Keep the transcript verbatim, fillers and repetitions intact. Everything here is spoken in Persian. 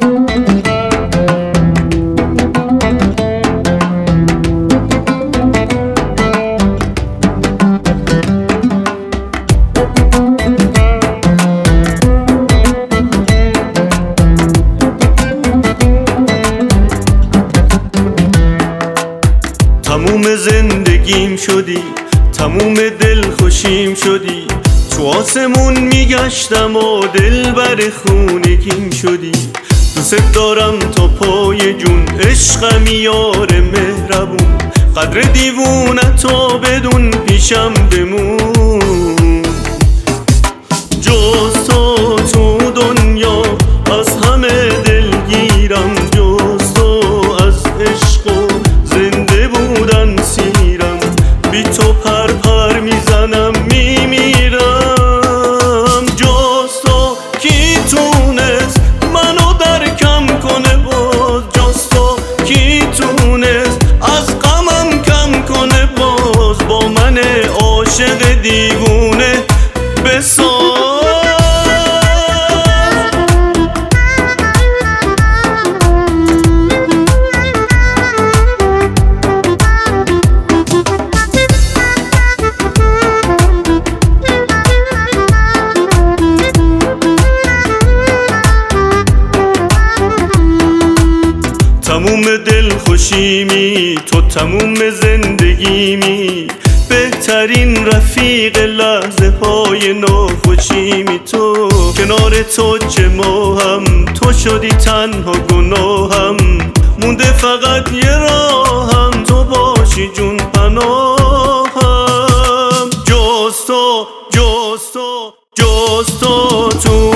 تموم زندگیم شدی، تموم دل خوشیم شدی، تو آسمون میگشتم و دل بر خونگیم شدی. دوست دارم تا پای جون، عشقم یار مهربون، قدر دیوونتو بدون پیشم بمون. جز تو تو دنیا از همه دلگیرم، جز تو از عشق و زنده بودن سیرم، بی تو پر پر میزنم میمیرم. جز تو کی تونست منو درکم کنه باز، جز تو کی تونست از غمم کم کنه باز، با من عاشق دیوونه بساز. تموم دل خوشیمی تو، تموم زندگیمی، بهترین رفیق لحظه های ناخوشیمی تو. کنار تو چه ماهم، تو شدی تنها گناهم، مونده فقط یه راهم، تو باشی جون پناهم. جز تو جز تو جز تو تو